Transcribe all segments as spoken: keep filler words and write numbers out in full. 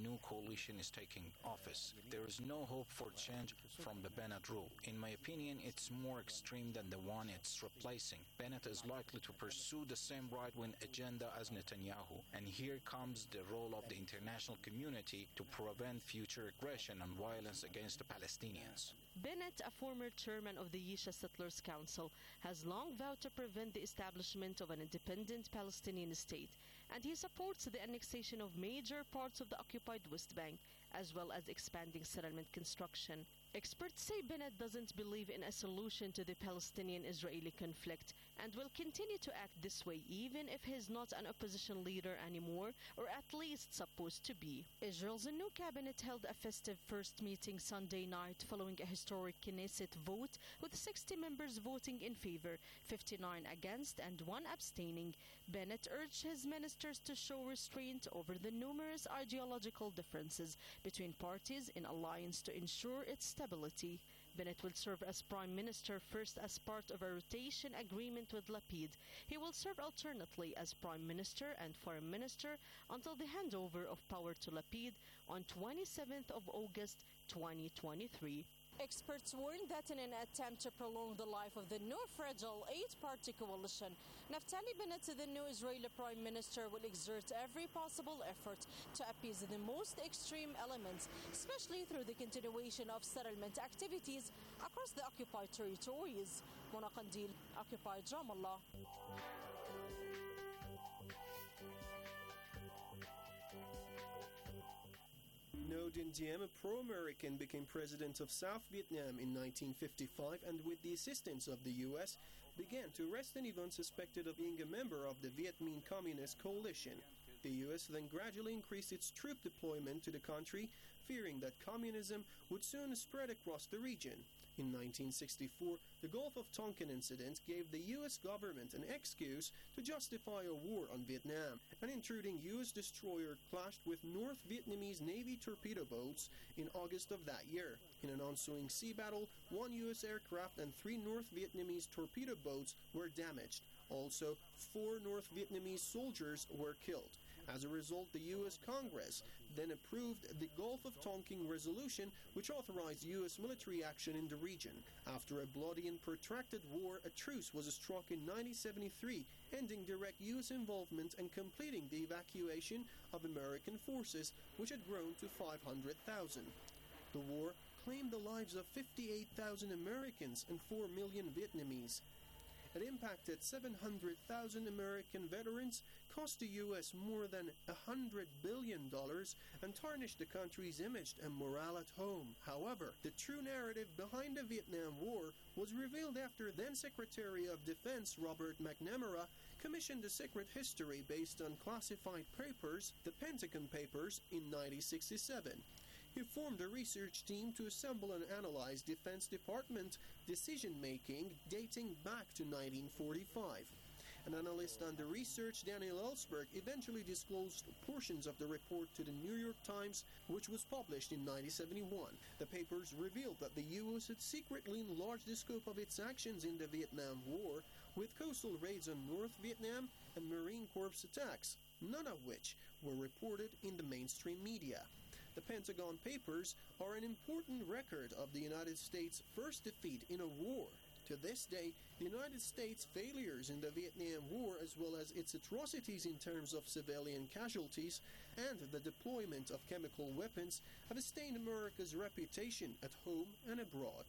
new coalition is taking office. There is no hope for change from the Bennett rule. In my opinion, it's more extreme than the one it's replacing. Bennett is likely to pursue the same right-wing agenda as Netanyahu, and here comes the role of the international community to prevent future aggression and violence against the Palestinians. Bennett, a former chairman of the Yisha Settlers Council, has long vowed to prevent the establishment of an independent Palestinian state, and he supports the annexation of major parts of the occupied West Bank, as well as expanding settlement construction. Experts say Bennett doesn't believe in a solution to the Palestinian-Israeli conflict and will continue to act this way even if he's not an opposition leader anymore, or at least supposed to be. Israel's new cabinet held a festive first meeting Sunday night following a historic Knesset vote with sixty members voting in favor, fifty-nine against and one abstaining. Bennett urged his ministers to show restraint over the numerous ideological differences between parties in alliance to ensure its stability. Bennett will serve as Prime Minister first as part of a rotation agreement with Lapid. He will serve alternately as Prime Minister and Foreign Minister until the handover of power to Lapid on twenty-seventh of August twenty twenty-three. Experts warn that in an attempt to prolong the life of the new fragile eight-party coalition, Naftali Bennett, the new Israeli Prime Minister, will exert every possible effort to appease the most extreme elements, especially through the continuation of settlement activities across the occupied territories. Mona Qandil, Occupied Ramallah. Ngo Dinh Diem, a pro-American, became president of South Vietnam in nineteen fifty-five and with the assistance of the U S began to arrest anyone suspected of being a member of the Viet Minh Communist Coalition. The U S then gradually increased its troop deployment to the country, fearing that communism would soon spread across the region. In nineteen sixty-four, the Gulf of Tonkin incident gave the U S government an excuse to justify a war on Vietnam. An intruding U S destroyer clashed with North Vietnamese Navy torpedo boats in August of that year. In an ensuing sea battle, one U S aircraft and three North Vietnamese torpedo boats were damaged. Also, four North Vietnamese soldiers were killed. As a result, the U S Congress then approved the Gulf of Tonkin Resolution, which authorized U S military action in the region. After a bloody and protracted war, a truce was struck in nineteen seventy-three, ending direct U S involvement and completing the evacuation of American forces, which had grown to five hundred thousand. The war claimed the lives of fifty-eight thousand Americans and four million Vietnamese. It impacted seven hundred thousand American veterans, cost the U S more than one hundred billion dollars, and tarnished the country's image and morale at home. However, the true narrative behind the Vietnam War was revealed after then-Secretary of Defense Robert McNamara commissioned a secret history based on classified papers, the Pentagon Papers, in nineteen sixty-seven. He formed a research team to assemble and analyze Defense Department decision-making dating back to nineteen forty-five. An analyst on the research, Daniel Ellsberg, eventually disclosed portions of the report to the New York Times, which was published in nineteen seventy-one. The papers revealed that the U S had secretly enlarged the scope of its actions in the Vietnam War, with coastal raids on North Vietnam and Marine Corps attacks, none of which were reported in the mainstream media. The Pentagon Papers are an important record of the United States' first defeat in a war. To this day, the United States' failures in the Vietnam War, as well as its atrocities in terms of civilian casualties and the deployment of chemical weapons, have stained America's reputation at home and abroad.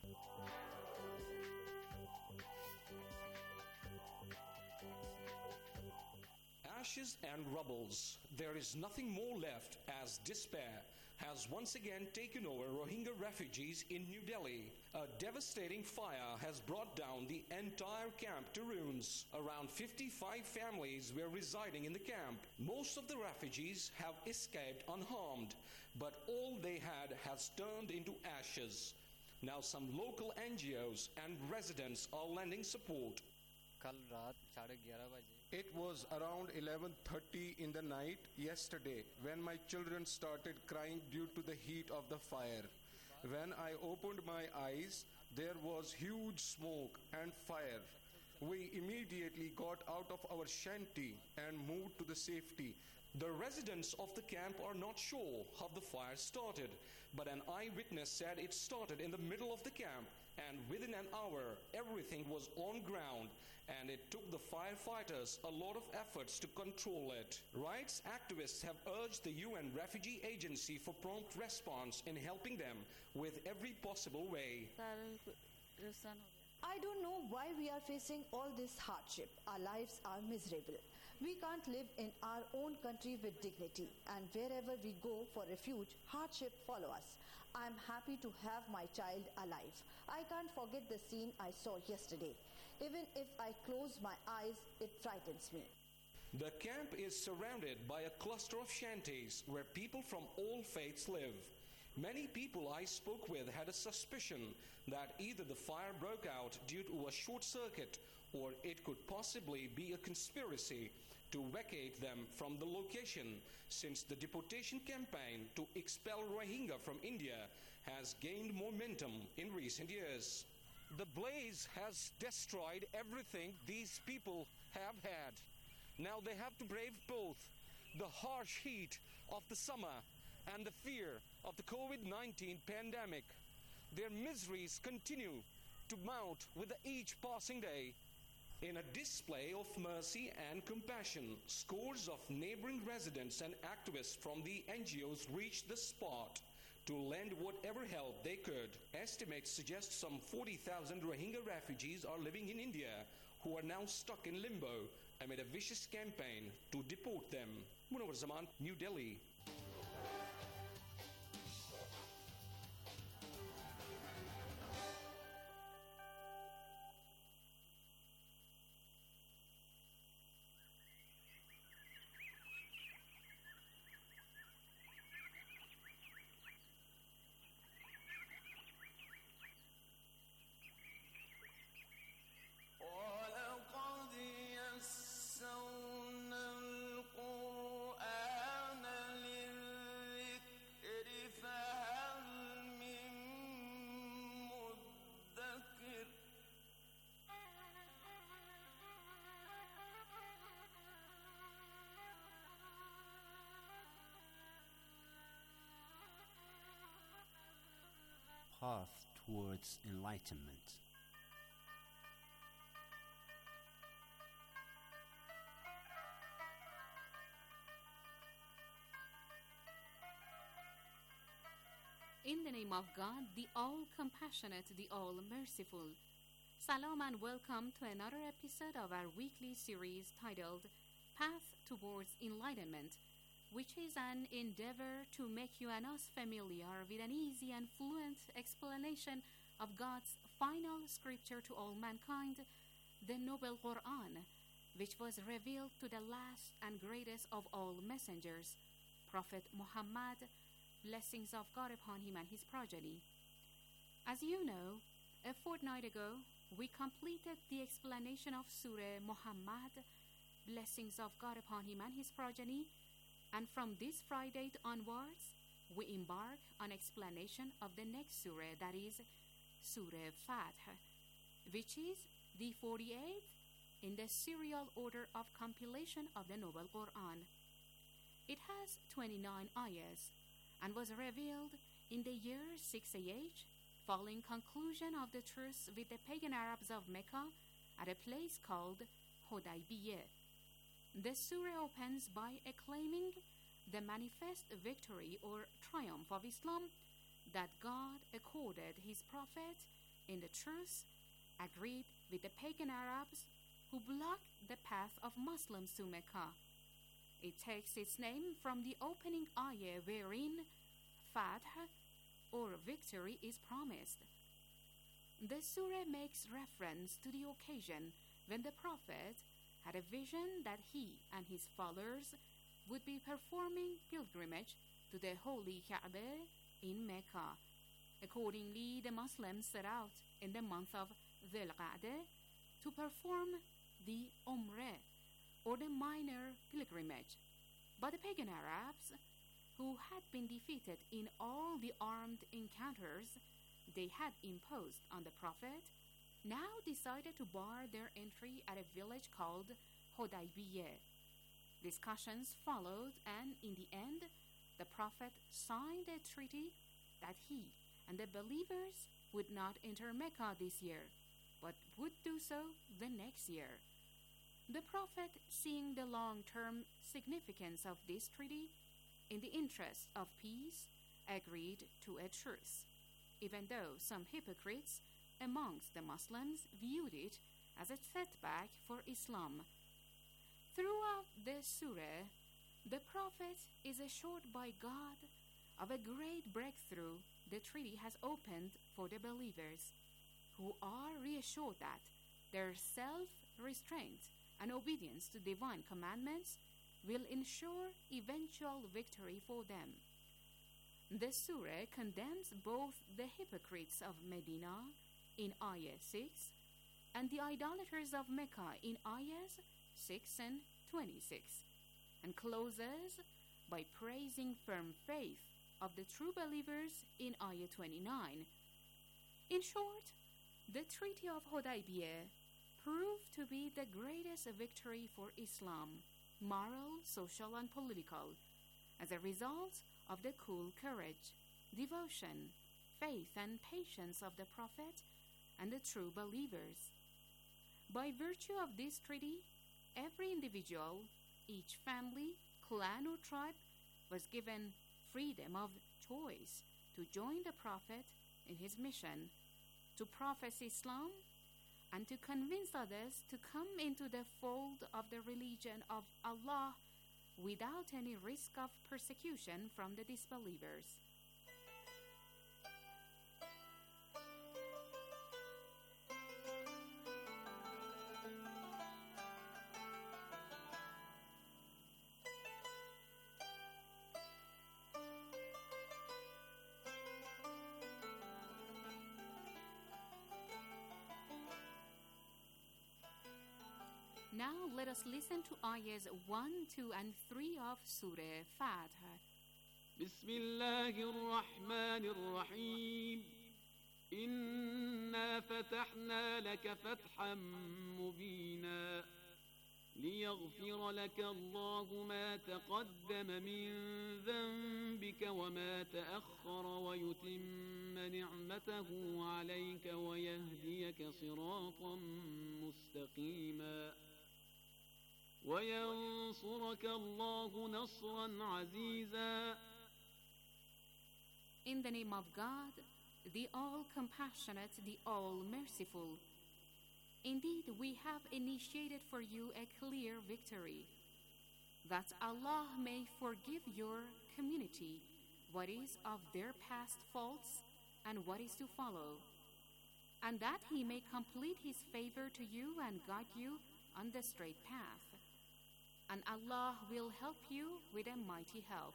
Ashes and rubbles, there is nothing more left as despair has once again taken over Rohingya refugees in New Delhi. A devastating fire has brought down the entire camp to ruins. Around fifty-five families were residing in the camp. Most of the refugees have escaped unharmed, but all they had has turned into ashes. Now some local N G Os and residents are lending support. It was around eleven thirty in the night yesterday when my children started crying due to the heat of the fire. When I opened my eyes, there was huge smoke and fire. We immediately got out of our shanty and moved to the safety. The residents of the camp are not sure how the fire started, but an eyewitness said it started in the middle of the camp, and within an hour everything was on ground, and it took the firefighters a lot of efforts to control it. Rights activists have urged the U N Refugee Agency for prompt response in helping them with every possible way. I don't know why we are facing all this hardship. Our lives are miserable. We can't live in our own country with dignity, and wherever we go for refuge, hardship follow us. I'm happy to have my child alive. I can't forget the scene I saw yesterday. Even if I close my eyes, it frightens me. The camp is surrounded by a cluster of shanties where people from all faiths live. Many people I spoke with had a suspicion that either the fire broke out due to a short circuit or it could possibly be a conspiracy to vacate them from the location, since the deportation campaign to expel Rohingya from India has gained momentum in recent years. The blaze has destroyed everything these people have had. Now they have to brave both the harsh heat of the summer and the fear of the COVID nineteen pandemic. Their miseries continue to mount with each passing day. In a display of mercy and compassion, scores of neighboring residents and activists from the N G Os reached the spot to lend whatever help they could. Estimates suggest some forty thousand Rohingya refugees are living in India who are now stuck in limbo amid a vicious campaign to deport them. Munawar Zaman, New Delhi. Path towards enlightenment. In the name of God, the all-compassionate, the all-merciful. Salam and welcome to another episode of our weekly series titled Path Towards Enlightenment, which is an endeavor to make you and us familiar with an easy and fluent explanation of God's final scripture to all mankind, the Noble Quran, which was revealed to the last and greatest of all messengers, Prophet Muhammad, blessings of God upon him and his progeny. As you know, a fortnight ago, we completed the explanation of Surah Muhammad, blessings of God upon him and his progeny, and from this Friday onwards, we embark on explanation of the next surah, that is Surah Fath, which is the forty-eighth in the serial order of compilation of the Noble Quran. It has twenty-nine ayahs and was revealed in the year six A H, following conclusion of the truce with the pagan Arabs of Mecca at a place called Hudaybiyah. The surah opens by acclaiming the manifest victory or triumph of Islam that God accorded his prophet in the truce agreed with the pagan Arabs who blocked the path of Muslims to Mecca. It takes its name from the opening ayah wherein Fath or victory is promised. The surah makes reference to the occasion when the prophet had a vision that he and his followers would be performing pilgrimage to the holy Kaaba in Mecca. Accordingly, the Muslims set out in the month of Dhul Qa'dah to perform the Umrah, or the minor pilgrimage. But the pagan Arabs, who had been defeated in all the armed encounters they had imposed on the Prophet, now decided to bar their entry at a village called Hudaybiyah. Discussions followed, and in the end, the Prophet signed a treaty that he and the believers would not enter Mecca this year, but would do so the next year. The Prophet, seeing the long-term significance of this treaty, in the interest of peace, agreed to a truce, even though some hypocrites amongst the Muslims viewed it as a setback for Islam. Throughout the surah, the Prophet is assured by God of a great breakthrough the treaty has opened for the believers, who are reassured that their self-restraint and obedience to divine commandments will ensure eventual victory for them. The surah condemns both the hypocrites of Medina in Ayah six and the idolaters of Mecca in Ayahs six and twenty-six, and closes by praising firm faith of the true believers in Ayah twenty-nine. In short, the Treaty of Hudaybiyah proved to be the greatest victory for Islam, moral, social, and political, as a result of the cool courage, devotion, faith, and patience of the Prophet and the true believers. By virtue of this treaty, every individual, each family, clan, or tribe was given freedom of choice to join the Prophet in his mission to profess Islam and to convince others to come into the fold of the religion of Allah without any risk of persecution from the disbelievers. Now let us listen to ayahs one, two, and three of Surah Fatiha. بسم الله الرحمن الرحيم إنا فتحنا لك فتحا مبينا ليغفر لك الله ما تقدم من ذنبك وما تأخر ويتم نعمته عليك ويهديك صراطا مستقيما وينصرك الله نصرا عزيزا. In the name of God, the all-compassionate, the all-merciful. Indeed, we have initiated for you a clear victory, that Allah may forgive your community what is of their past faults and what is to follow, and that He may complete His favor to you and guide you on the straight path. And Allah will help you with a mighty help.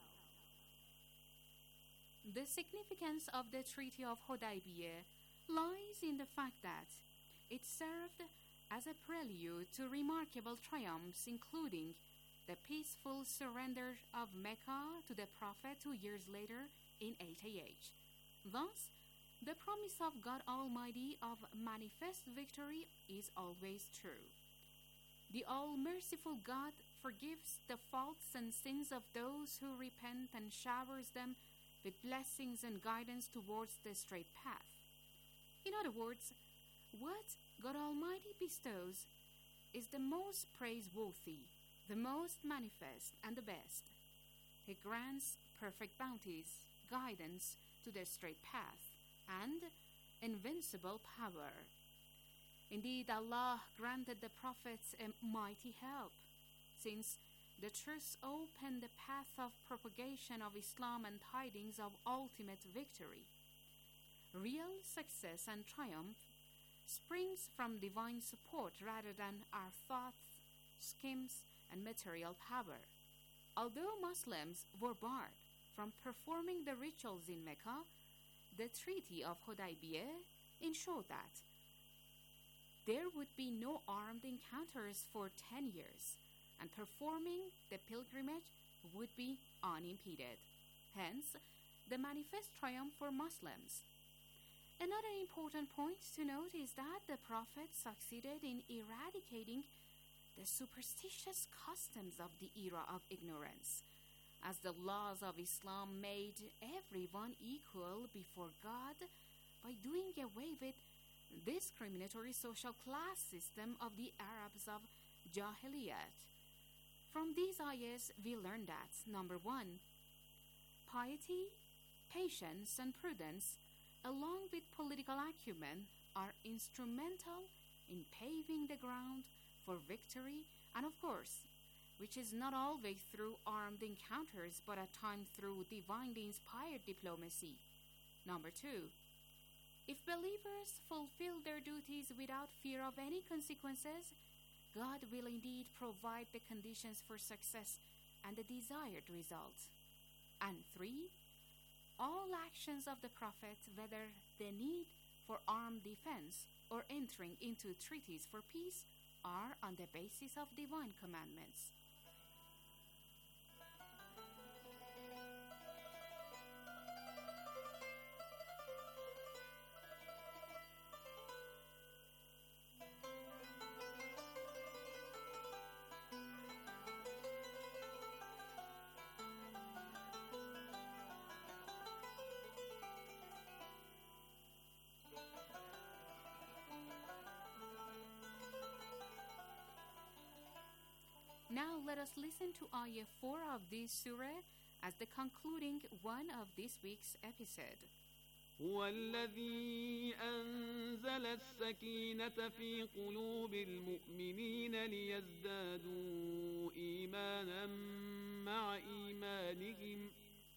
The significance of the Treaty of Hudaybiyah lies in the fact that it served as a prelude to remarkable triumphs, including the peaceful surrender of Mecca to the Prophet two years later in eight A H. Thus, the promise of God Almighty of manifest victory is always true. The all-merciful God forgives the faults and sins of those who repent and showers them with blessings and guidance towards the straight path. In other words, what God Almighty bestows is the most praiseworthy, the most manifest, and the best. He grants perfect bounties, guidance to the straight path, and invincible power. Indeed, Allah granted the prophets a mighty help, since the truth opened the path of propagation of Islam and tidings of ultimate victory. Real success and triumph springs from divine support rather than our thoughts, schemes, and material power. Although Muslims were barred from performing the rituals in Mecca, the Treaty of Hudaybiyah ensured that there would be no armed encounters for ten years, and performing the pilgrimage would be unimpeded. Hence, the manifest triumph for Muslims. Another important point to note is that the Prophet succeeded in eradicating the superstitious customs of the era of ignorance, as the laws of Islam made everyone equal before God by doing away with discriminatory social class system of the Arabs of Jahiliyat. From these ayahs, we learn that, number one, piety, patience, and prudence, along with political acumen, are instrumental in paving the ground for victory, and of course, which is not always through armed encounters, but at times through divinely inspired diplomacy. Number two, if believers fulfill their duties without fear of any consequences, God will indeed provide the conditions for success and the desired result. And three, all actions of the Prophet, whether the need for armed defense or entering into treaties for peace, are on the basis of divine commandments. Now let us listen to Ayah four of this surah as the concluding one of this week's episode. هو الذي أنزل السكينة في قلوب المؤمنين ليزدادوا إيمانا مع إيمانهم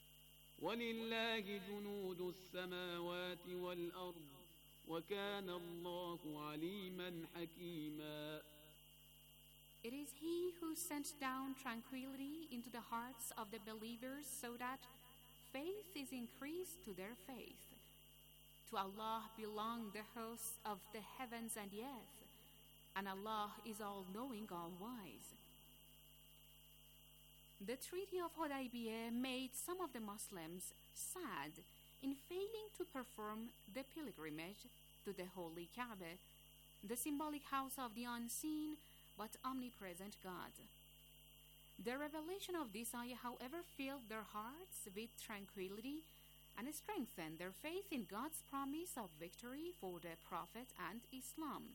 ولله جنود السماوات والأرض وكان الله عليما حكيما. It is He who sent down tranquility into the hearts of the believers so that faith is increased to their faith. To Allah belong the hosts of the heavens and the earth, and Allah is all-knowing, all-wise. The Treaty of Hudaybiyah made some of the Muslims sad in failing to perform the pilgrimage to the Holy Kaaba, the symbolic house of the unseen but omnipresent God. The revelation of this ayah, however, filled their hearts with tranquility and strengthened their faith in God's promise of victory for the Prophet and Islam.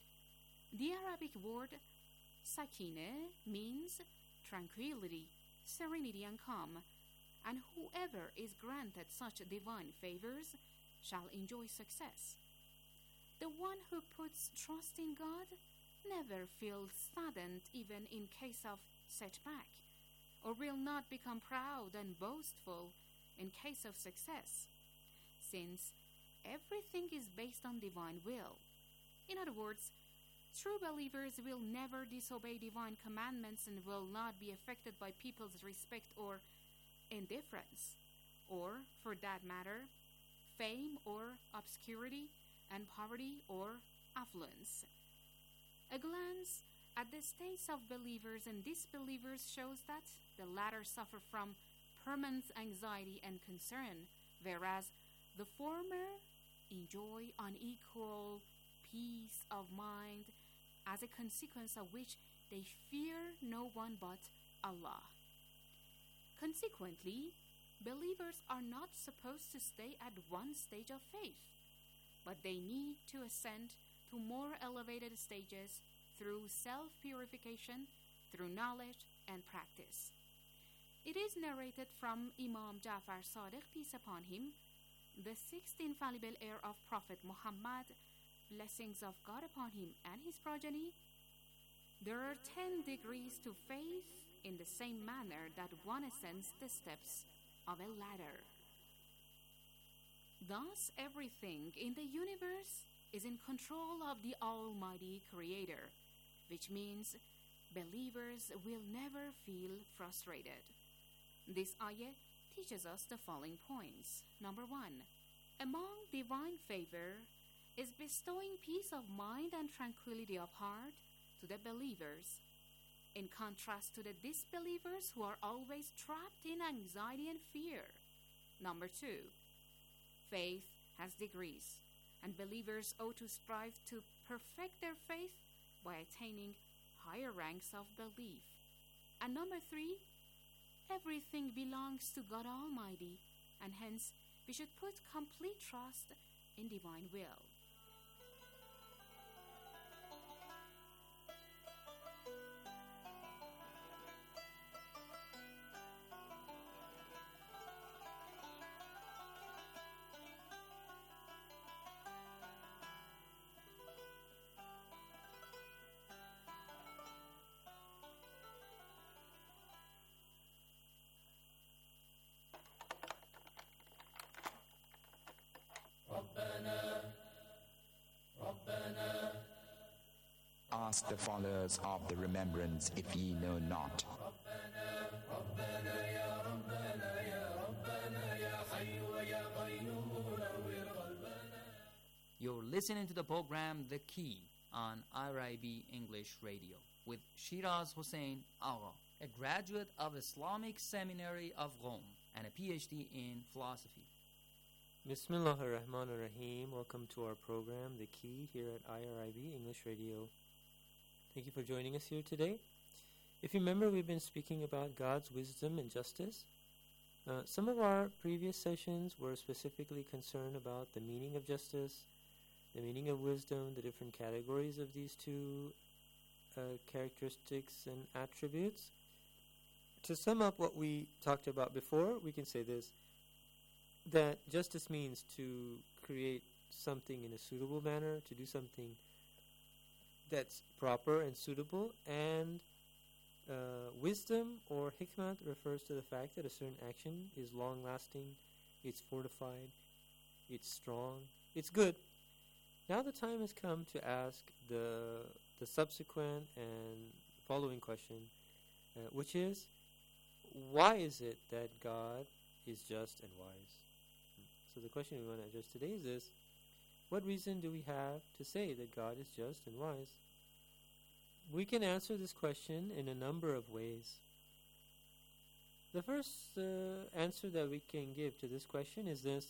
The Arabic word sakinah means tranquility, serenity, and calm, and whoever is granted such divine favors shall enjoy success. The one who puts trust in God never feels saddened even in case of setback, or will not become proud and boastful in case of success, since everything is based on divine will. In other words, true believers will never disobey divine commandments and will not be affected by people's respect or indifference, or, for that matter, fame or obscurity, and poverty or affluence. A glance at the states of believers and disbelievers shows that the latter suffer from permanent anxiety and concern, whereas the former enjoy unequal peace of mind, as a consequence of which they fear no one but Allah. Consequently, believers are not supposed to stay at one stage of faith, but they need to ascend to more elevated stages through self-purification, through knowledge and practice. It is narrated from Imam Ja'far Sadiq, peace upon him, the sixth infallible heir of Prophet Muhammad, blessings of God upon him and his progeny. There are ten degrees to faith in the same manner that one ascends the steps of a ladder. Thus, everything in the universe is in control of the Almighty Creator, which means believers will never feel frustrated. This ayah teaches us the following points. Number one, among divine favor is bestowing peace of mind and tranquility of heart to the believers, in contrast to the disbelievers who are always trapped in anxiety and fear. Number two, faith has degrees, and believers ought to strive to perfect their faith by attaining higher ranks of belief. And number three, everything belongs to God Almighty, and hence we should put complete trust in divine will. Ask the followers of the remembrance if ye know not. You're listening to the program The Key on I R I B English Radio with Shiraz Hussein Agha, a graduate of Islamic Seminary of Rome and a P H D in philosophy. Bismillah ar-Rahman ar-Rahim. Welcome to our program, The Key, here at I R I B English Radio. Thank you for joining us here today. If you remember, we've been speaking about God's wisdom and justice. Uh, some of our previous sessions were specifically concerned about the meaning of justice, the meaning of wisdom, the different categories of these two uh, characteristics and attributes. To sum up what we talked about before, we can say this, that justice means to create something in a suitable manner, to do something that's proper and suitable, and uh, wisdom or hikmat refers to the fact that a certain action is long-lasting, it's fortified, it's strong, it's good. Now the time has come to ask the the subsequent and following question, uh, which is, why is it that God is just and wise? So the question we want to address today is this: what reason do we have to say that God is just and wise? We can answer this question in a number of ways. The first uh, answer that we can give to this question is this,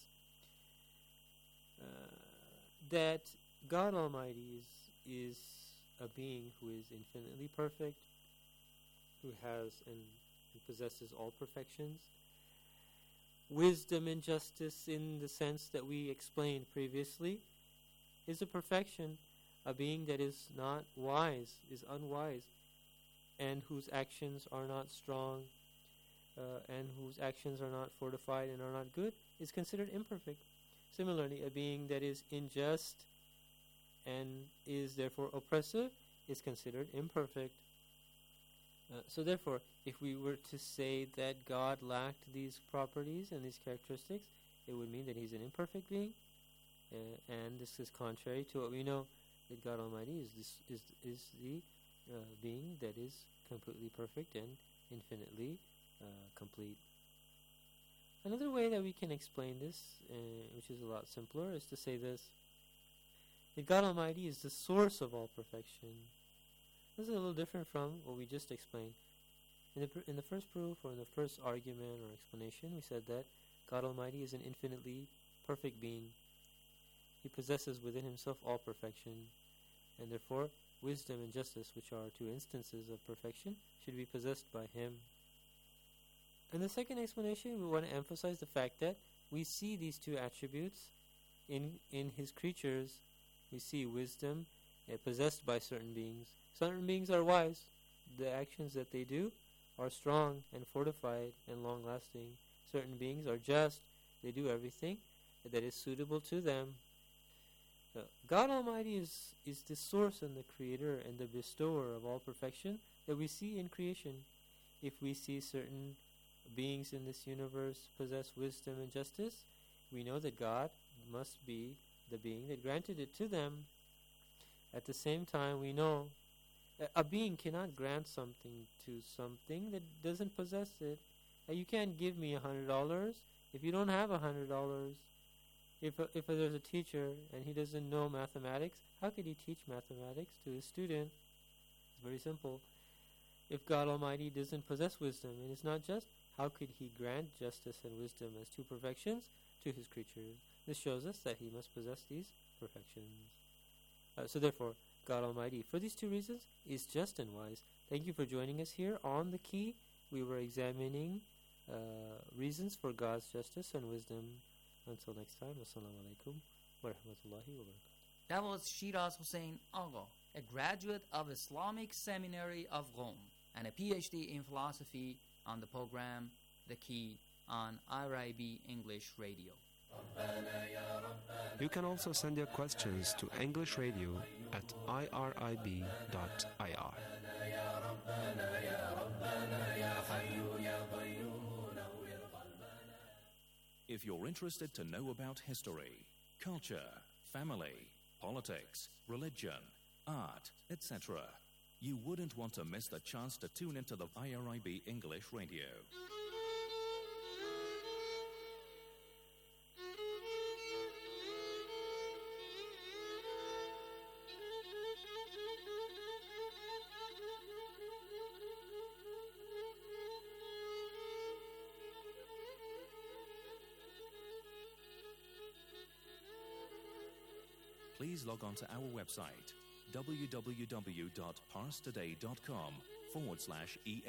uh, that God Almighty is, is a being who is infinitely perfect, who has and who possesses all perfections. Wisdom and justice, in the sense that we explained previously, is a perfection. A being that is not wise, is unwise, and whose actions are not strong, uh, and whose actions are not fortified and are not good, is considered imperfect. Similarly, a being that is unjust and is therefore oppressive is considered imperfect. Uh, so therefore, if we were to say that God lacked these properties and these characteristics, it would mean that he's an imperfect being, uh, and this is contrary to what we know, that God Almighty is this is is the uh, being that is completely perfect and infinitely uh, complete. Another way that we can explain this, uh, which is a lot simpler, is to say this: that God Almighty is the source of all perfection. This is a little different from what we just explained. In the pr- in the first proof, or in the first argument or explanation, we said that God Almighty is an infinitely perfect being. He possesses within himself all perfection, and therefore wisdom and justice, which are two instances of perfection, should be possessed by him. In the second explanation, we want to emphasize the fact that we see these two attributes in in his creatures. We see wisdom uh, possessed by certain beings. Certain beings are wise. The actions that they do are strong and fortified and long-lasting. Certain beings are just. They do everything that is suitable to them. Uh, God Almighty is, is the source and the creator and the bestower of all perfection that we see in creation. If we see certain beings in this universe possess wisdom and justice, we know that God must be the being that granted it to them. At the same time, we know that a being cannot grant something to something that doesn't possess it. Uh, you can't give me a hundred dollars if you don't have a hundred dollars. If a, if a, there's a teacher and he doesn't know mathematics, how could he teach mathematics to his student? It's very simple. If God Almighty doesn't possess wisdom and is not just, how could he grant justice and wisdom as two perfections to his creatures? This shows us that he must possess these perfections. Uh, so therefore, God Almighty. For these two reasons, is just and wise. Thank you for joining us here on The Key. We were examining uh, reasons for God's justice and wisdom. Until next time, Assalamu alaikum wa rahmatullahi wa barakatuh. That was Shiraz Hussain Agha, a graduate of Islamic Seminary of Rome and a P H D in philosophy, on the program The Key on I R I B English Radio. You can also send your questions to English Radio at I R I B dot I R. If you're interested to know about history, culture, family, politics, religion, art, et cetera, you wouldn't want to miss the chance to tune into the I R I B English Radio. Please log on to our website, w w w dot pars today dot com forward slash en.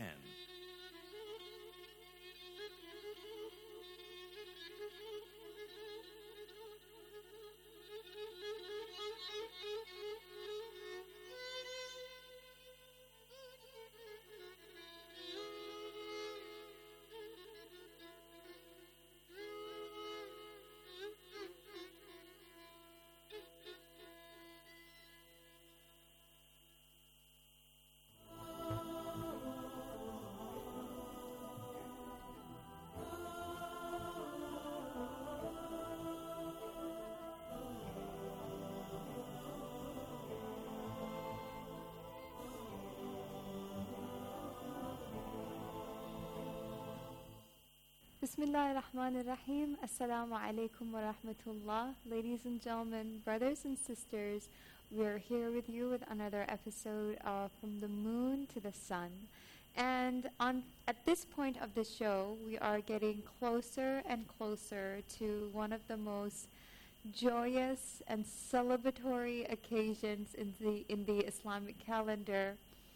Bismillah ar-Rahman ar-Rahim. Assalamu alaikum wa rahmatullah. Ladies and gentlemen, brothers and sisters, we are here with you with another episode of From the Moon to the Sun. And on at this point of the show, we are getting closer and closer to one of the most joyous and celebratory occasions in the in the Islamic calendar.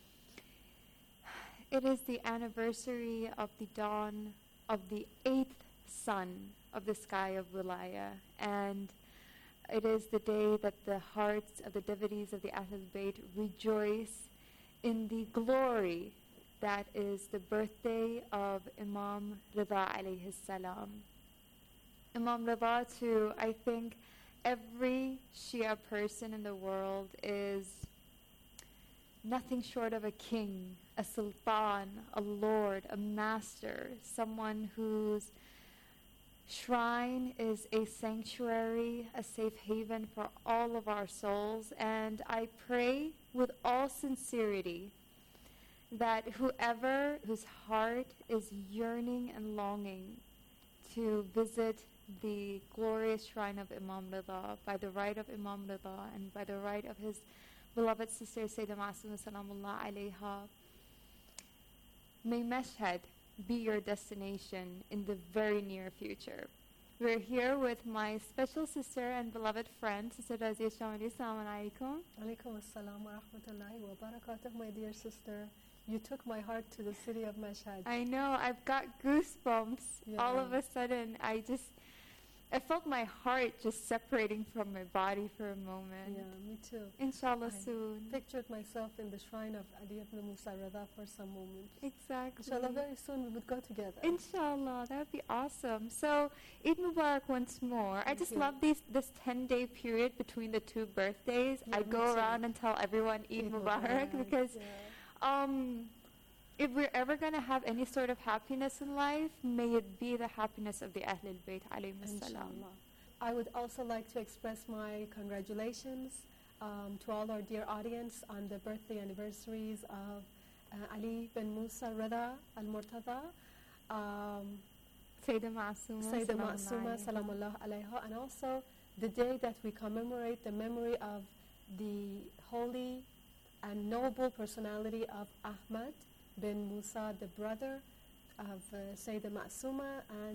It is the anniversary of the dawn of the eighth sun of the sky of Wilaya, and it is the day that the hearts of the devotees of the Ahlul Bayt rejoice in the glory that is the birthday of Imam Rida alayhi salam. Imam Rida, to I think every Shia person in the world, is nothing short of a king, a sultan, a lord, a master, someone whose shrine is a sanctuary, a safe haven for all of our souls. And I pray with all sincerity that whoever whose heart is yearning and longing to visit the glorious shrine of Imam Rida by the right of Imam Rida and by the right of his beloved sister Sayyidah Ma'asuma Salamullah alayha, may Mashhad be your destination in the very near future. We're here with my special sister and beloved friend, Sister Razia Shamali. Assalamu alaikum. Alaikum assalam wa rahmatullahi wa barakatuh, my dear sister. You took my heart to the city of Mashhad. I know, I've got goosebumps. Yeah. All of a sudden, I just, I felt my heart just separating from my body for a moment. Yeah, me too. Inshallah I soon. pictured myself in the shrine of Ali ibn Musa Rida for some moments. Exactly. Inshallah, very soon we would go together. Inshallah, that would be awesome. So, Eid Mubarak once more. Thank I just you. love these this ten-day period between the two birthdays. Yeah, I me go too. around and tell everyone Eid, Eid Mubarak, Mubarak, because yeah. um, if we're ever going to have any sort of happiness in life, may it be the happiness of the Ahlul Bayt alayhim salam. Inshallah. I would also like to express my congratulations um, to all our dear audience on the birthday anniversaries of uh, Ali bin Musa Rida al-Murtada, um, Sayyidah Ma'asuma, Sayyidah Salamullah Ma'asuma, alayha. Salamullah alayha, and also the day that we commemorate the memory of the holy and noble personality of Ahmad bin Musa, the brother of uh, Sayyidah Ma'asuma, and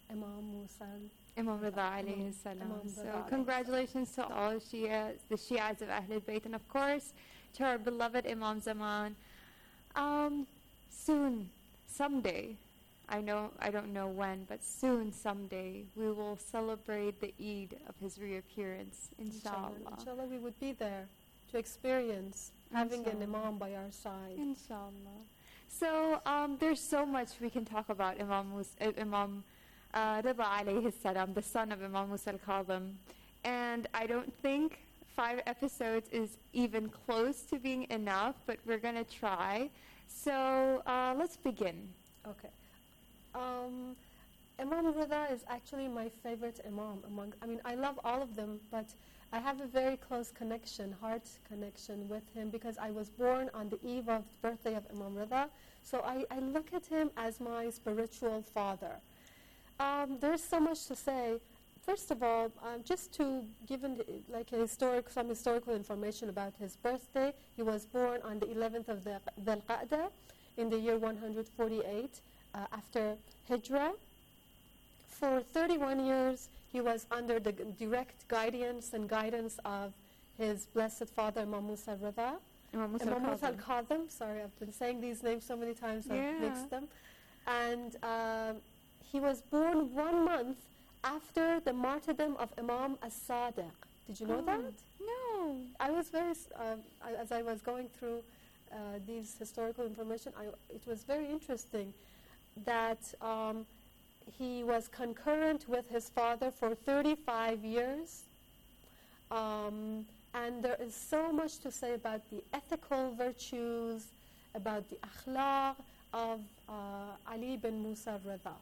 Imam Musa. Imam Rida alayhi salam. So congratulations to all Shias, the Shias of Ahlul Bayt, and of course to our beloved Imam Zaman. Um, soon, someday, I know I don't know when, but soon, someday, we will celebrate the Eid of his reappearance, inshallah. Inshallah, inshallah we would be there to experience having an Imam by our side. Inshallah. So um, there's so much we can talk about Imam Mus- uh, Imam uh, Rida alayhi salam, the son of Imam Musa al-Kadhim, and I don't think five episodes is even close to being enough, but we're gonna try. So uh, let's begin. Okay. Um, Imam Rida is actually my favorite Imam among. I mean, I love all of them, but I have a very close connection, heart connection with him because I was born on the eve of the birthday of Imam Rida. So I, I look at him as my spiritual father. Um, there's so much to say. First of all, um, just to give an, like a historic, some historical information about his birthday, he was born on the eleventh of the Dhul Qa'dah in the year one hundred forty-eight uh, after Hijrah. For thirty-one years, he was under the g- direct guidance and guidance of his blessed father, Imam Musa Rida. Imam Musa Imam Musa al-Kadhim. al-Kadhim. Sorry, I've been saying these names so many times, Yeah. I've mixed them. And uh, he was born one month after the martyrdom of Imam as-Sadiq. Did you know Oh, that? No. I was very, s- uh, I, as I was going through uh, these historical information, I, it was very interesting that um, he was concurrent with his father for thirty-five years. Um, and there is so much to say about the ethical virtues, about the akhlaq of uh, Ali bin Musa Rida.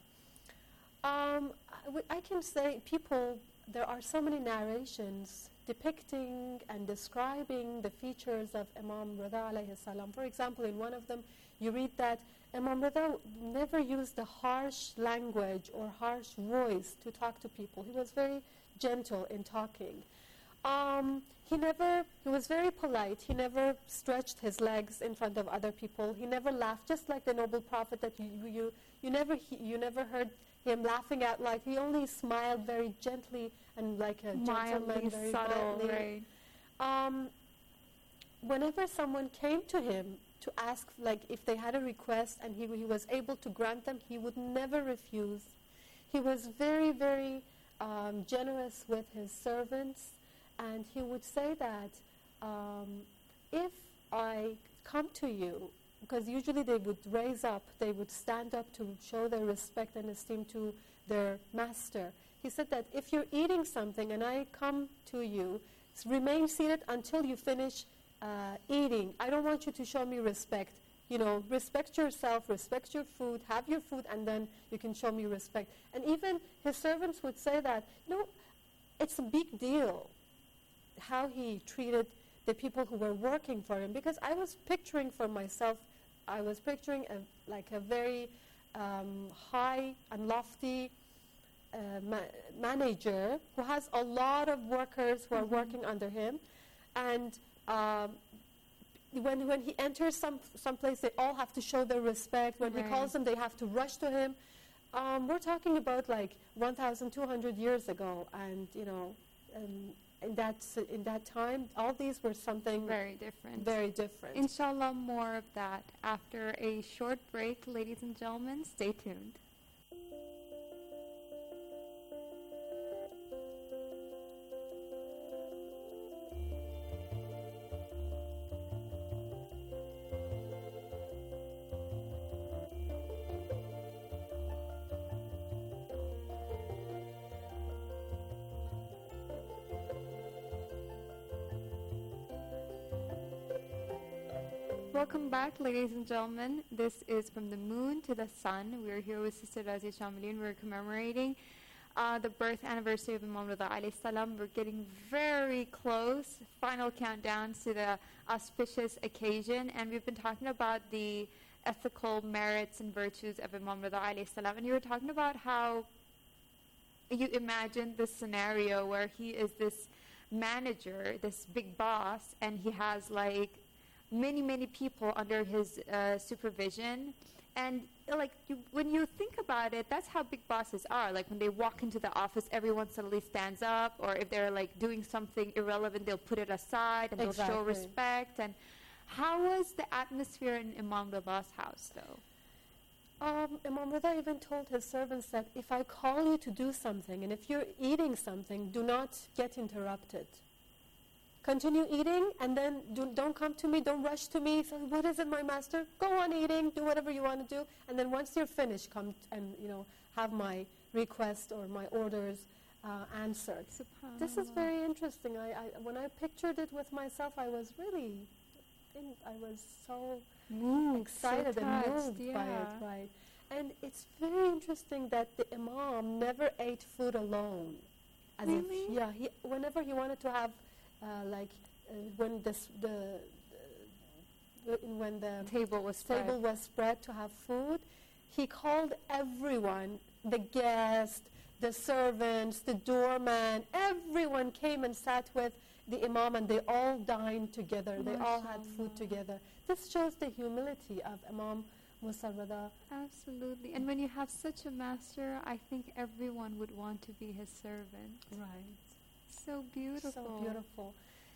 Um, I, w- I can say people, there are so many narrations depicting and describing the features of Imam Rida alayhi salam. For example, in one of them, you read that Imam Rida never used a harsh language or harsh voice to talk to people. He was very gentle in talking. Um, he never, he was very polite. He never stretched his legs in front of other people. He never laughed, just like the noble prophet that you, you, you, you never, he, you never heard him laughing out loud. He only smiled very gently and like a gentleman, Mildly very subtle, mildly. right? Um, whenever someone came to him to ask, like, if they had a request and he, he was able to grant them, he would never refuse. He was very, very um, generous with his servants, and he would say that um, if I come to you, because usually they would raise up, they would stand up to show their respect and esteem to their master. He said that if you're eating something and I come to you, s- remain seated until you finish uh, eating. I don't want you to show me respect. You know, respect yourself, respect your food, have your food, and then you can show me respect. And even his servants would say that, you know, it's a big deal how he treated the people who were working for him, because I was picturing for myself, I was picturing a, like a very um, high and lofty uh, ma- manager who has a lot of workers who are Mm-hmm. working under him, and um, when when he enters some someplace, they all have to show their respect. When Right. he calls them, they have to rush to him. Um, we're talking about like one thousand two hundred years ago, and you know, um, in that s- in that time, all these were something Very different. very different. Inshallah, more of that after a short break, ladies and gentlemen. Stay tuned. Welcome back, ladies and gentlemen. This is From the Moon to the Sun. We are here with Sister Razia Shamilin. We're commemorating uh, the birth anniversary of Imam Rida alayhi salam. We're getting very close, final countdowns to the auspicious occasion, and we've been talking about the ethical merits and virtues of Imam Rida alayhi salam. And you were talking about how you imagine this scenario where he is this manager, this big boss, and he has like many, many people under his uh, supervision, And like you, when you think about it, that's how big bosses are. Like when they walk into the office, everyone suddenly stands up, or if they're like doing something irrelevant, they'll put it aside and Exactly. they'll show respect. And how was the atmosphere in Imam Rida's house, though? Um, Imam Rida even told his servants that if I call you to do something, and if you're eating something, do not get interrupted. Continue eating, and then do, don't come to me, don't rush to me. So, what is it, my master? Go on eating, do whatever you want to do, and then once you're finished, come t- and you know have my request or my orders uh, answered. This is very interesting. I, I when I pictured it with myself, I was really, in, I was so Moved, excited so and touched, moved by yeah. it, right? And it's very interesting that the Imam never ate food alone. As if, Really? yeah, he, whenever he wanted to have, uh, like, uh, when this, the, the when the Table was spread. table was spread to have food, he called everyone, the guest, the servants, the doorman, everyone came and sat with the Imam, and they all dined together. They all had food together. This shows the humility of Imam Musa Rida. Absolutely. And when you have such a master, I think everyone would want to be his servant. Right. So beautiful. So beautiful.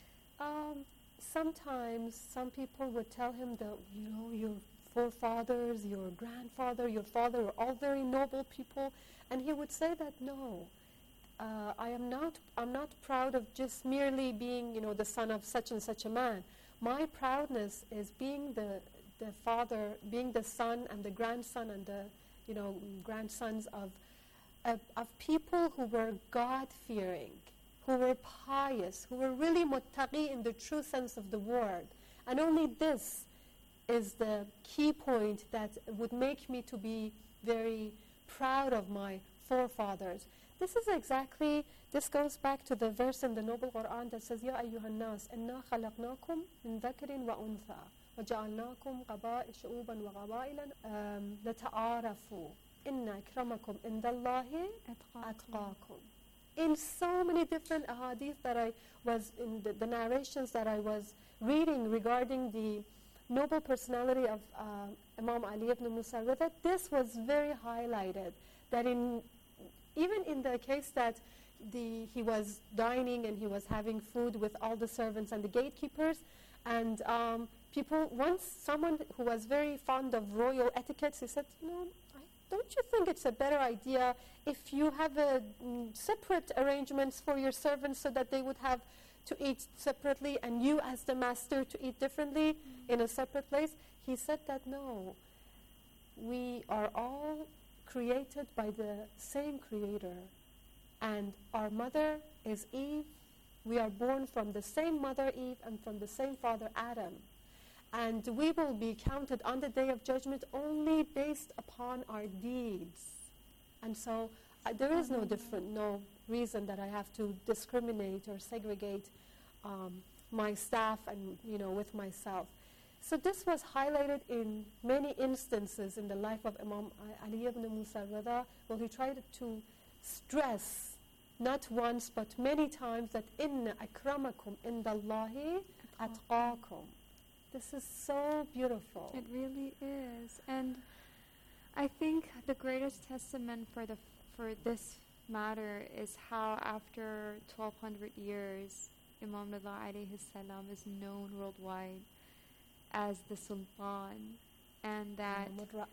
Um, sometimes some people would tell him that, you know, your forefathers, your grandfather, your father were all very noble people. And he would say that, no, uh, I am not, I'm not proud of just merely being, you know, the son of such and such a man. My proudness is being the the father, being the son and the grandson and the, you know, grandsons of of, of people who were God-fearing, who were pious, who were really muttaqi in the true sense of the word. And only this is the key point that would make me to be very proud of my forefathers. This is exactly, this goes back to the verse in the Noble Quran that says, يَا أَيُّهَا النَّاسِ إِنَّا خَلَقْنَاكُمْ مِنْ ذَكَرٍ وَأُنْثَى وَجَعَلْنَاكُمْ قَبَائِلَ شُعُوبًا وَقَبَائِلًا لِتَعَارَفُوا إِنَّ أَكْرَمَكُمْ عِنْدَ اللَّهِ أَتْقَاكُمْ. In so many different ahadith that I was, in the, the narrations that I was reading regarding the noble personality of uh, Imam Ali ibn Musa Rida, this was very highlighted, that in even in the case that the he was dining and he was having food with all the servants and the gatekeepers, and um, people, once someone who was very fond of royal etiquettes, he said, you know, I, don't you think it's a better idea if you have a mm, separate arrangements for your servants so that they would have to eat separately and you as the master to eat differently mm-hmm. in a separate place? He said that no, we are all created by the same creator, and our mother is Eve. We are born from the same mother Eve and from the same father Adam, and we will be counted on the day of judgment only based upon our deeds. And so uh, there is no different, no reason that I have to discriminate or segregate um, my staff and, you know, with myself. So this was highlighted in many instances in the life of Imam Ali ibn Musa Rida, where he tried to stress, not once but many times, that inna akramakum indallahi atqakum. This is so beautiful. It really is. And I think the greatest testament for the for this matter is how after twelve hundred years, Imam Rida alayhi salam is known worldwide as the Sultan, and that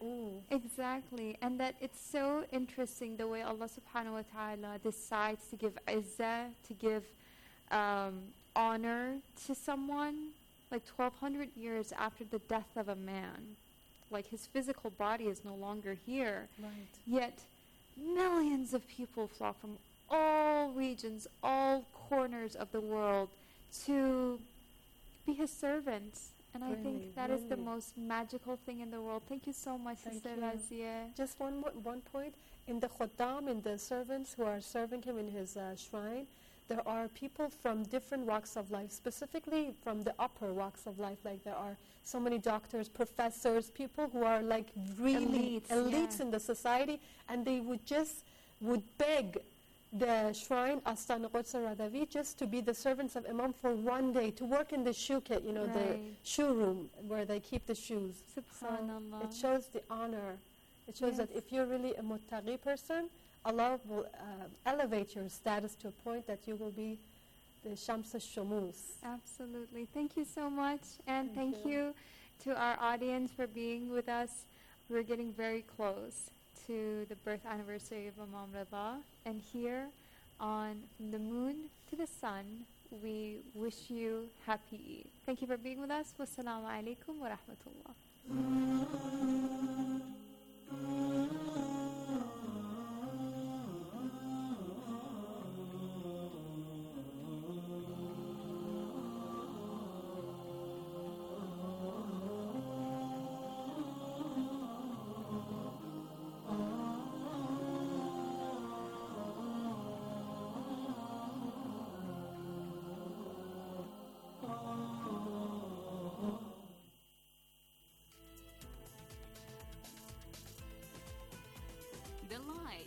exactly, and that it's so interesting the way Allah subhanahu wa ta'ala decides to give izzah, to give um, honor to someone, like twelve hundred years after the death of a man. Like his physical body is no longer here, right. Yet millions of people flock from all regions, all corners of the world to be his servants. And really, I think that really. is the most magical thing in the world. Thank you so much, Thank Sister you. Razia. Just one more, one point. In the khuddam, in the servants who are serving him in his uh, shrine, there are people from different walks of life, specifically from the upper walks of life. Like there are so many doctors, professors, people who are like really Elites, elites yeah. in the society, and they would just would beg the shrine, Astan Quds al-Radawi, just to be the servants of Imam for one day, to work in the shoe kit, you know, Right. the shoe room where they keep the shoes. Subhanallah. So it shows the honor. It shows Yes. that if you're really a muttaqi person, Allah will uh, elevate your status to a point that you will be the Shams al-Shumus. Absolutely. Thank you so much. And Thank thank, you. you. to our audience for being with us. We're getting very close to the birth anniversary of Imam Rida. And here on From the Moon to the Sun, we wish you happy Eid. Thank you for being with us. Wassalamu alaikum wa rahmatullah. The light.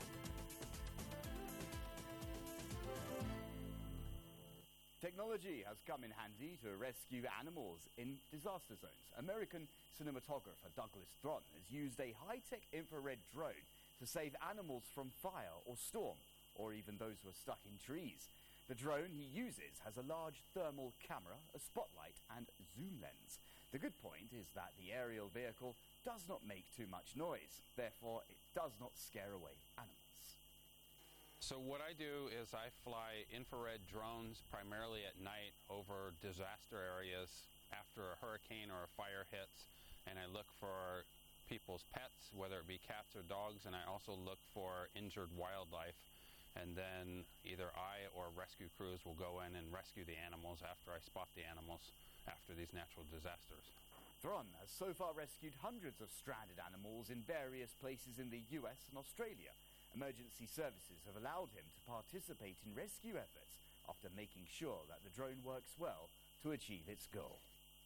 Technology has come in handy to rescue animals in disaster zones. American cinematographer Douglas Thron has used a high-tech infrared drone to save animals from fire or storm, or even those who are stuck in trees. The drone he uses has a large thermal camera, a spotlight, and zoom lens. The good point is that the aerial vehicle does not make too much noise. Therefore, it does not scare away animals. So what I do is I fly infrared drones primarily at night over disaster areas after a hurricane or a fire hits, and I look for people's pets, whether it be cats or dogs, and I also look for injured wildlife. And then either I or rescue crews will go in and rescue the animals after I spot the animals after these natural disasters. Thron has so far rescued hundreds of stranded animals in various places in the U S and Australia. Emergency services have allowed him to participate in rescue efforts after making sure that the drone works well to achieve its goal.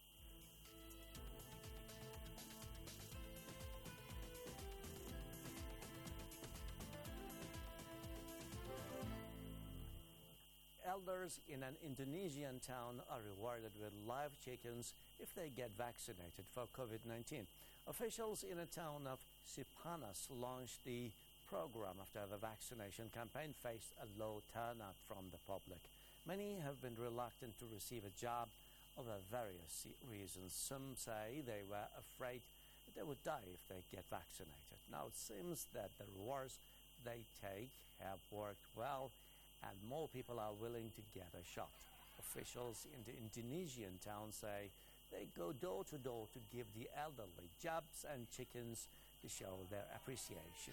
Elders in an Indonesian town are rewarded with live chickens if they get vaccinated for COVID nineteen. Officials in a town of Sipanas launched the program after the vaccination campaign faced a low turnout from the public. Many have been reluctant to receive a jab over various reasons. Some say they were afraid that they would die if they get vaccinated. Now it seems that the rewards they take have worked well, and more people are willing to get a shot. Officials in the Indonesian town say they go door to door to give the elderly jabs and chickens to show their appreciation.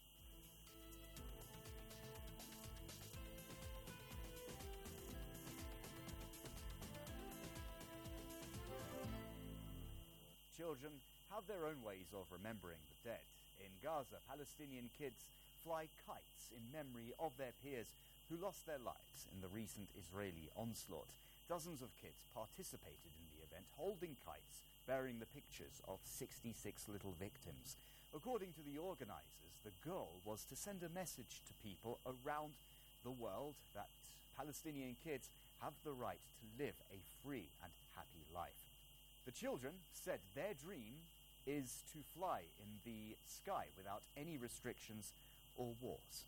Children have their own ways of remembering the dead. In Gaza, Palestinian kids fly kites in memory of their peers who lost their lives in the recent Israeli onslaught. Dozens of kids participated in the event, holding kites bearing the pictures of sixty-six little victims. According to the organizers, the goal was to send a message to people around the world that Palestinian kids have the right to live a free and happy life. The children said their dream is to fly in the sky without any restrictions or wars.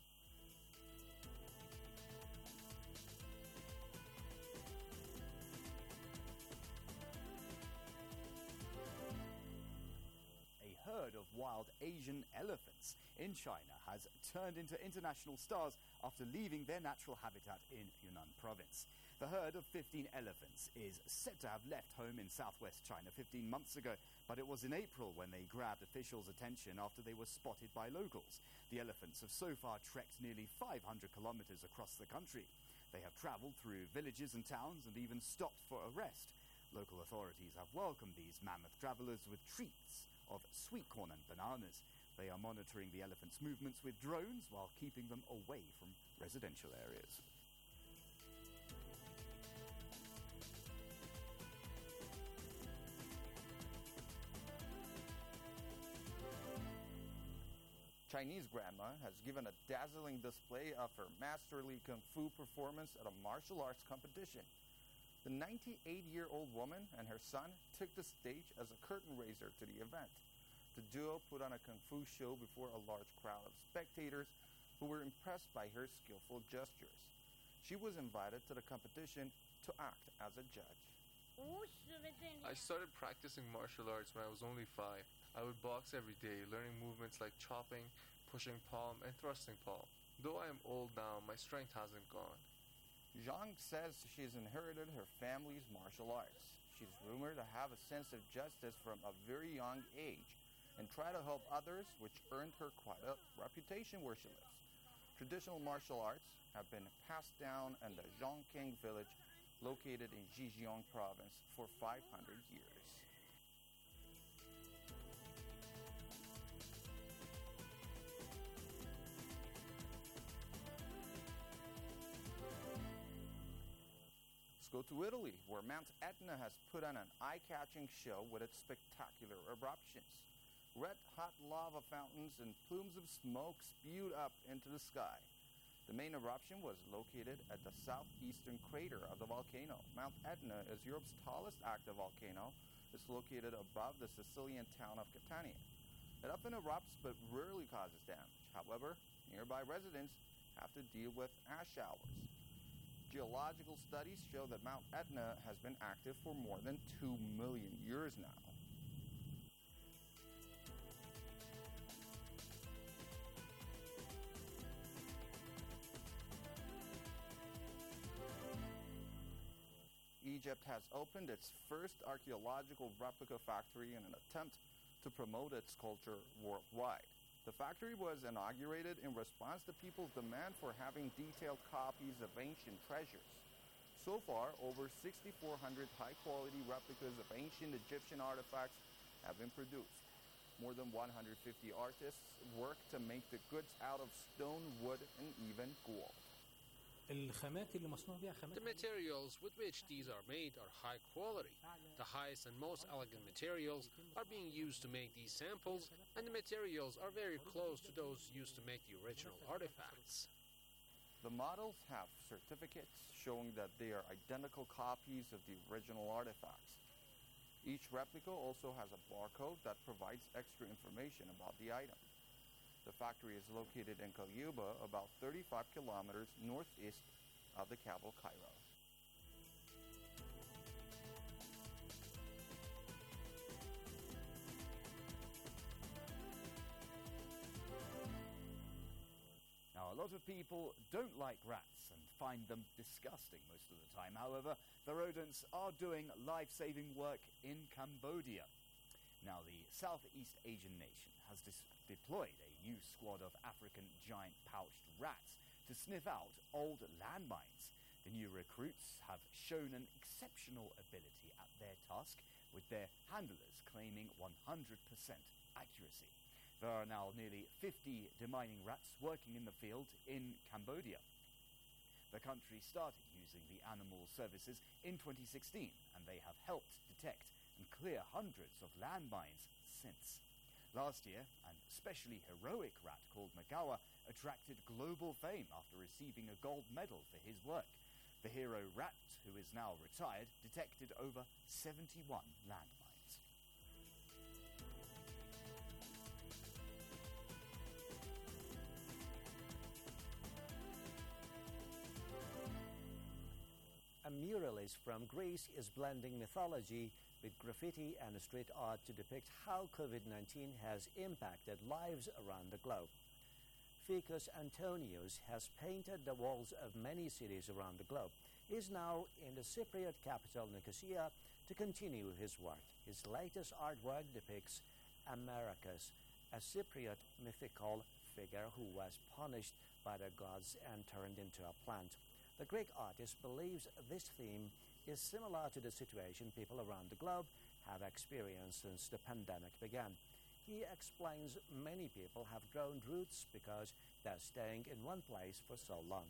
A herd of wild Asian elephants in China has turned into international stars after leaving their natural habitat in Yunnan province. The herd of fifteen elephants is said to have left home in southwest China fifteen months ago, but it was in April when they grabbed officials' attention after they were spotted by locals. The elephants have so far trekked nearly five hundred kilometers across the country. They have traveled through villages and towns and even stopped for a rest. Local authorities have welcomed these mammoth travelers with treats of sweet corn and bananas. They are monitoring the elephants' movements with drones while keeping them away from residential areas. Chinese grandma has given a dazzling display of her masterly kung fu performance at a martial arts competition. The ninety-eight-year-old woman and her son took the stage as a curtain raiser to the event. The duo put on a kung fu show before a large crowd of spectators who were impressed by her skillful gestures. She was invited to the competition to act as a judge. I started practicing martial arts when I was only five. I would box every day, learning movements like chopping, pushing palm, and thrusting palm. Though I am old now, my strength hasn't gone. Zhang says she's inherited her family's martial arts. She's rumored to have a sense of justice from a very young age and try to help others, which earned her quite a reputation where she lives. Traditional martial arts have been passed down in the Zhongkang village located in Zhejiang province for five hundred years. Let's go to Italy, where Mount Etna has put on an eye-catching show with its spectacular eruptions. Red-hot lava fountains and plumes of smoke spewed up into the sky. The main eruption was located at the southeastern crater of the volcano. Mount Etna is Europe's tallest active volcano. It's located above the Sicilian town of Catania. It often erupts but rarely causes damage. However, nearby residents have to deal with ash showers. Geological studies show that Mount Etna has been active for more than two million years now. Egypt has opened its first archaeological replica factory in an attempt to promote its culture worldwide. The factory was inaugurated in response to people's demand for having detailed copies of ancient treasures. So far, over sixty-four hundred high-quality replicas of ancient Egyptian artifacts have been produced. More than one hundred fifty artists work to make the goods out of stone, wood, and even gold. The materials with which these are made are high quality. The highest and most elegant materials are being used to make these samples, and the materials are very close to those used to make the original artifacts. The models have certificates showing that they are identical copies of the original artifacts. Each replica also has a barcode that provides extra information about the item. The factory is located in Cuyaba, about thirty-five kilometers northeast of the capital, Cairo. Now, a lot of people don't like rats and find them disgusting most of the time. However, the rodents are doing life-saving work in Cambodia. Now, the Southeast Asian nation has dis- deployed a new squad of African giant pouched rats to sniff out old landmines. The new recruits have shown an exceptional ability at their task, with their handlers claiming one hundred percent accuracy. There are now nearly fifty demining rats working in the field in Cambodia. The country started using the animal services in twenty sixteen, and they have helped detect and clear hundreds of landmines since. Last year, an especially heroic rat called Magawa attracted global fame after receiving a gold medal for his work. The hero rat, who is now retired, detected over seventy-one landmines. A muralist from Greece is blending mythology with graffiti and street art to depict how COVID nineteen has impacted lives around the globe. Ficus Antonios has painted the walls of many cities around the globe. He is now in the Cypriot capital Nicosia to continue his work. His latest artwork depicts Americus, a Cypriot mythical figure who was punished by the gods and turned into a plant. The Greek artist believes this theme is similar to the situation people around the globe have experienced since the pandemic began. He explains many people have grown roots because they're staying in one place for so long.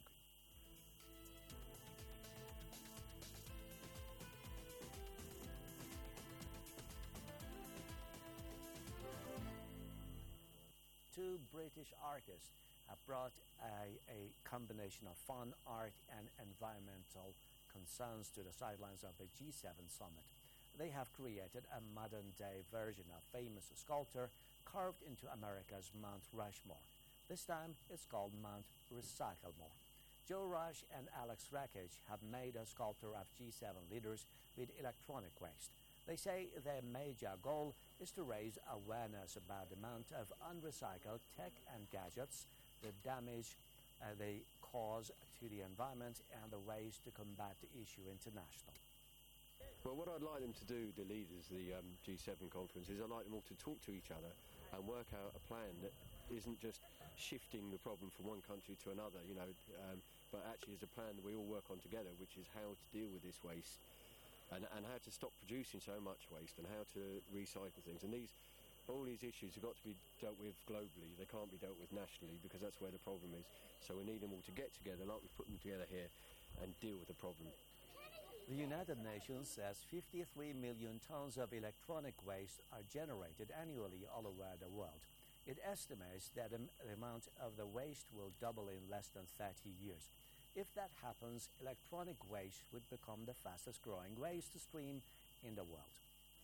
two British artists have brought a, a combination of fun, art, and environmental concerns to the sidelines of the G seven summit. They have created a modern-day version of famous sculpture carved into America's Mount Rushmore. This time, it's called Mount Recyclemore. Joe Rush and Alex Rakic have made a sculpture of G seven leaders with electronic waste. They say their major goal is to raise awareness about the amount of unrecycled tech and gadgets, the damage uh, they cause to the environment, and the ways to combat the issue internationally. Well, what I'd like them to do, the leaders of the um, G seven conference, is I'd like them all to talk to each other and work out a plan that isn't just shifting the problem from one country to another, you know, um, but actually is a plan that we all work on together, which is how to deal with this waste and, and how to stop producing so much waste and how to recycle things. And these, all these issues have got to be dealt with globally. They can't be dealt with nationally because that's where the problem is. So we need them all to get together, like we've put them together here, and deal with the problem. The United Nations says fifty-three million tons of electronic waste are generated annually all over the world. It estimates that the amount of the waste will double in less than thirty years. If that happens, electronic waste would become the fastest growing waste stream in the world.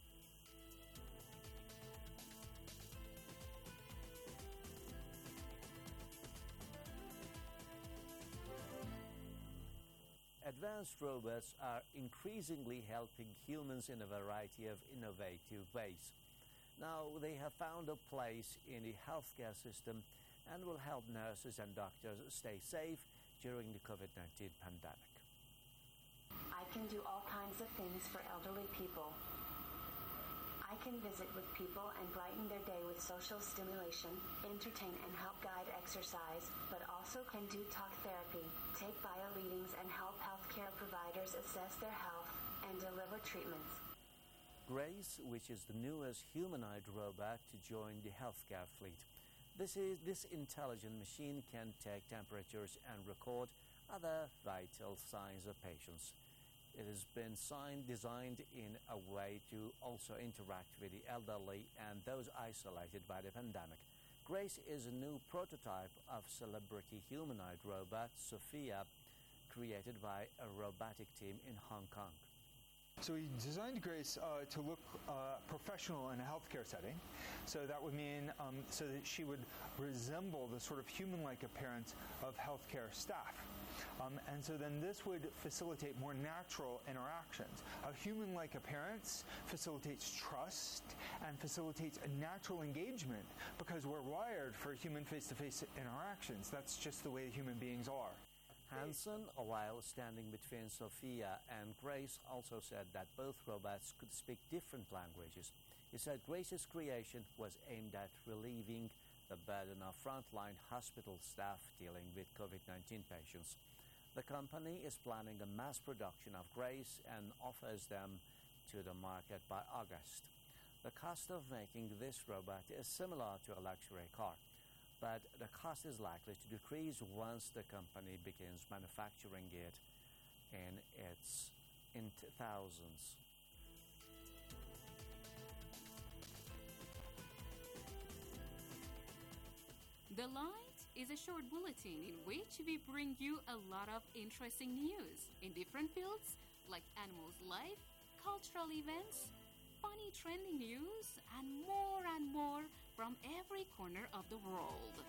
Advanced robots are increasingly helping humans in a variety of innovative ways. Now, they have found a place in the healthcare system and will help nurses and doctors stay safe during the COVID nineteen pandemic. I can do all kinds of things for elderly people. I can visit with people and brighten their day with social stimulation, entertain and help guide exercise, but also can do talk therapy, take bio readings, and help healthcare providers assess their health and deliver treatments. Grace, which is the newest humanoid robot to join the healthcare fleet. This, is, this intelligent machine can take temperatures and record other vital signs of patients. It has been signed, designed in a way to also interact with the elderly and those isolated by the pandemic. Grace is a new prototype of celebrity humanoid robot, Sophia, created by a robotic team in Hong Kong. So we designed Grace uh, to look uh, professional in a healthcare setting. So that would mean um, so that she would resemble the sort of human-like appearance of healthcare staff. Um, and so then this would facilitate more natural interactions. A human-like appearance facilitates trust and facilitates a natural engagement because we're wired for human face-to-face interactions. That's just the way human beings are. Hansen, while standing between Sophia and Grace, also said that both robots could speak different languages. He said Grace's creation was aimed at relieving the burden of frontline hospital staff dealing with COVID nineteen patients. The company is planning a mass production of Grace and offers them to the market by August. The cost of making this robot is similar to a luxury car, but the cost is likely to decrease once the company begins manufacturing it in its in thousands. The Light is a short bulletin in which we bring you a lot of interesting news in different fields like animals' life, cultural events, funny trending news, and more and more from every corner of the world.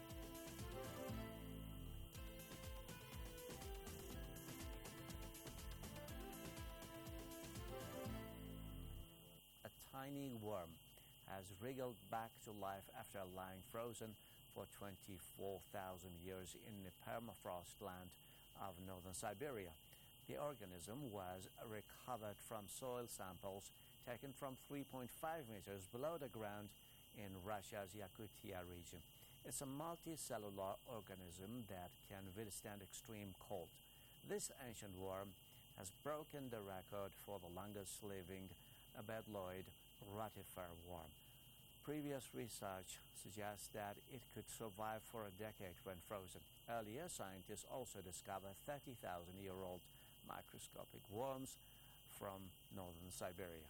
A tiny worm has wriggled back to life after lying frozen for twenty-four thousand years in the permafrost land of northern Siberia. The organism was recovered from soil samples taken from three point five meters below the ground in Russia's Yakutia region. It's a multicellular organism that can withstand extreme cold. This ancient worm has broken the record for the longest living bedloid rotifer worm. Previous research suggests that it could survive for a decade when frozen. Earlier, scientists also discovered thirty thousand year old microscopic worms from northern Siberia.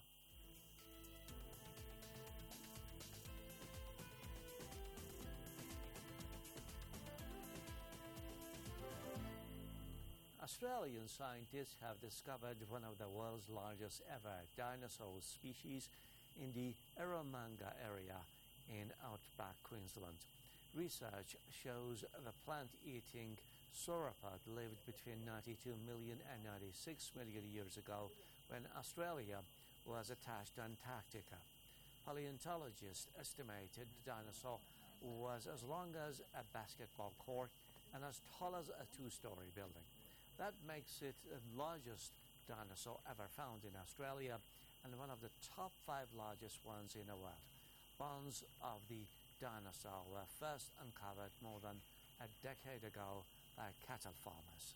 Australian scientists have discovered one of the world's largest ever dinosaur species in the Eromanga area in outback Queensland. Research shows the plant-eating sauropod lived between ninety-two million and ninety-six million years ago when Australia was attached to Antarctica. Paleontologists estimated the dinosaur was as long as a basketball court and as tall as a two-story building. That makes it the largest dinosaur ever found in Australia and one of the top five largest ones in the world. Bones of the dinosaur were first uncovered more than a decade ago by cattle farmers.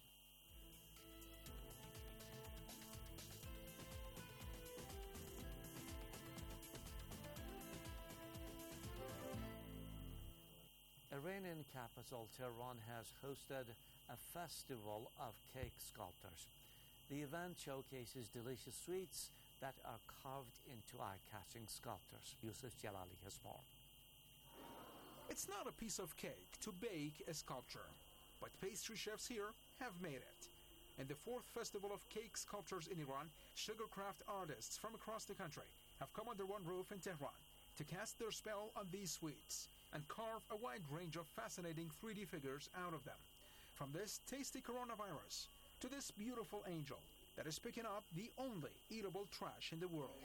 Iranian capital Tehran has hosted a festival of cake sculptors. The event showcases delicious sweets that are carved into eye-catching sculptures. Yusuf Jalali has more. It's not a piece of cake to bake a sculpture, but pastry chefs here have made it. In the fourth Festival of Cake Sculptures in Iran, sugarcraft artists from across the country have come under one roof in Tehran to cast their spell on these sweets and carve a wide range of fascinating three D figures out of them. From this tasty coronavirus to this beautiful angel that is picking up the only eatable trash in the world.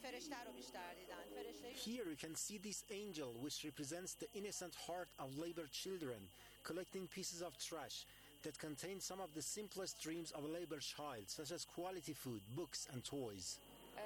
Here you can see this angel, which represents the innocent heart of labor children, collecting pieces of trash that contain some of the simplest dreams of a labor child, such as quality food, books, and toys.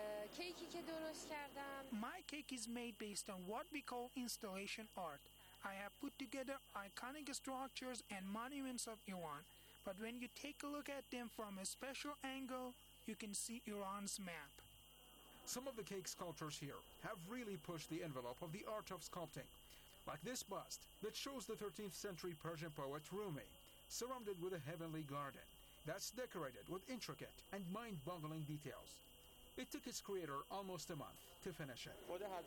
My cake is made based on what we call installation art. I have put together iconic structures and monuments of Iran, but when you take a look at them from a special angle, you can see Iran's map. Some of the cake sculptures here have really pushed the envelope of the art of sculpting, like this bust that shows the thirteenth century Persian poet Rumi, surrounded with a heavenly garden that's decorated with intricate and mind-boggling details. It took its creator almost a month to finish it.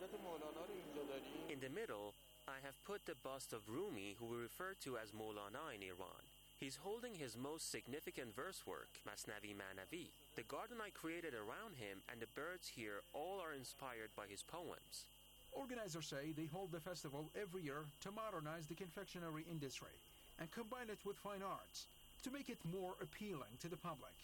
In the middle, I have put the bust of Rumi, who we refer to as Maulana in Iran. He's holding his most significant verse work, Masnavi Manavi. The garden I created around him and the birds here all are inspired by his poems. Organizers say they hold the festival every year to modernize the confectionery industry and combine it with fine arts to make it more appealing to the public.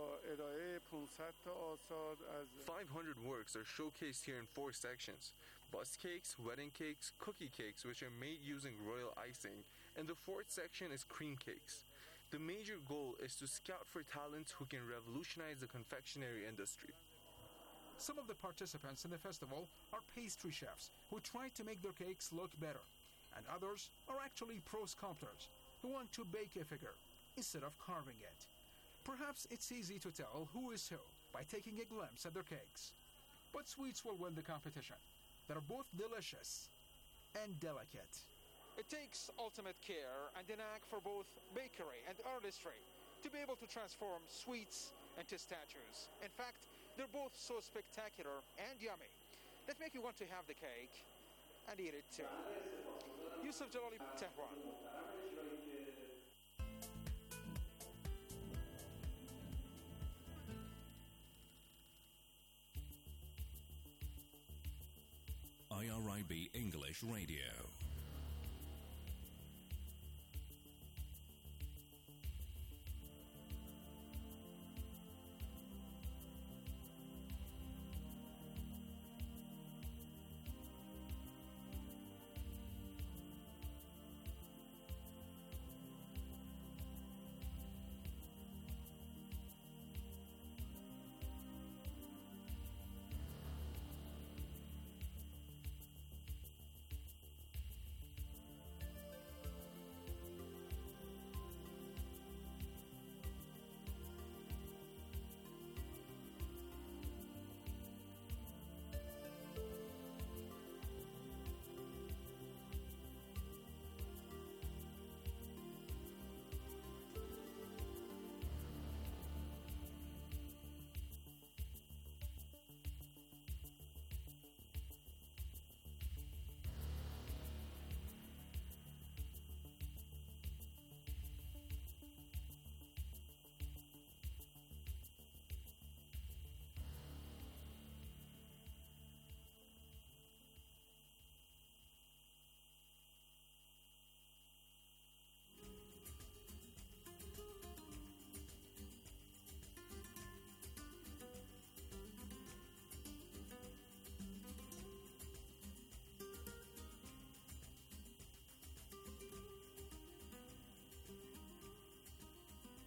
five hundred works are showcased here in four sections: bust cakes, wedding cakes, cookie cakes, which are made using royal icing, and the fourth section is cream cakes. The major goal is to scout for talents who can revolutionize the confectionery industry. Some of the participants in the festival are pastry chefs who try to make their cakes look better, and others are actually pro sculptors who want to bake a figure instead of carving it. Perhaps it's easy to tell who is who by taking a glimpse at their cakes. But sweets will win the competition. They're both delicious and delicate. It takes ultimate care and an knack for both bakery and artistry to be able to transform sweets into statues. In fact, they're both so spectacular and yummy that make you want to have the cake and eat it too. Yusuf Jalali, Tehran. I R I B English Radio.